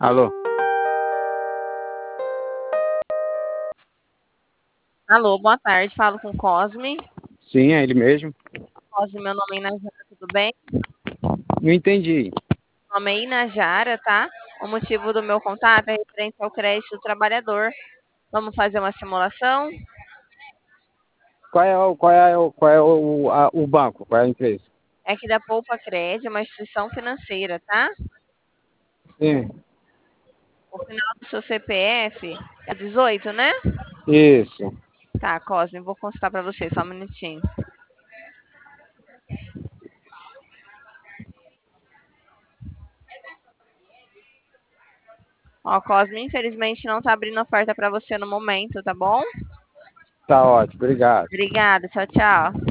Alô? Alô, boa tarde. Falo com o Cosme. Sim, é ele mesmo. Cosme, meu nome é Inajara, tudo bem? Não entendi. Meu nome é Inajara, tá? O motivo do meu contato é referente ao crédito do trabalhador. Vamos fazer uma simulação? Qual é o banco? Qual é a empresa? É que da Poupa Crédito, uma instituição financeira, tá? Sim, O final do seu CPF é 18, né? isso. Tá, Cosme, vou consultar para você, só um minutinho. Ó, Cosme, infelizmente não tá abrindo oferta para você no momento, tá bom? Tá ótimo, obrigado. Obrigada, tchau, tchau.